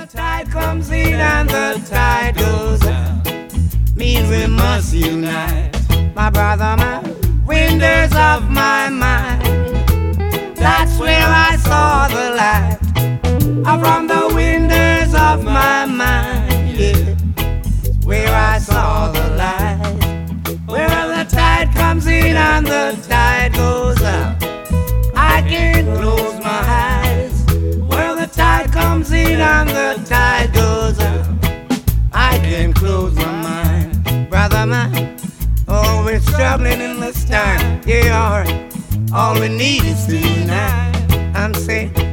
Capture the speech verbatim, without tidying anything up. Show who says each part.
Speaker 1: tide comes in and the tide goes out, means we must unite. My brother, my windows of my mind, that's where I saw the light. From the windows of my mind, yeah, where I saw the light. Where the tide comes in and the tide goes out, I can't close my eyes. Where the tide comes in and the tide goes out, I can't close my mind. Brother mine, oh, we're struggling in this time. Yeah, all right, all we need is to unite. I'm saying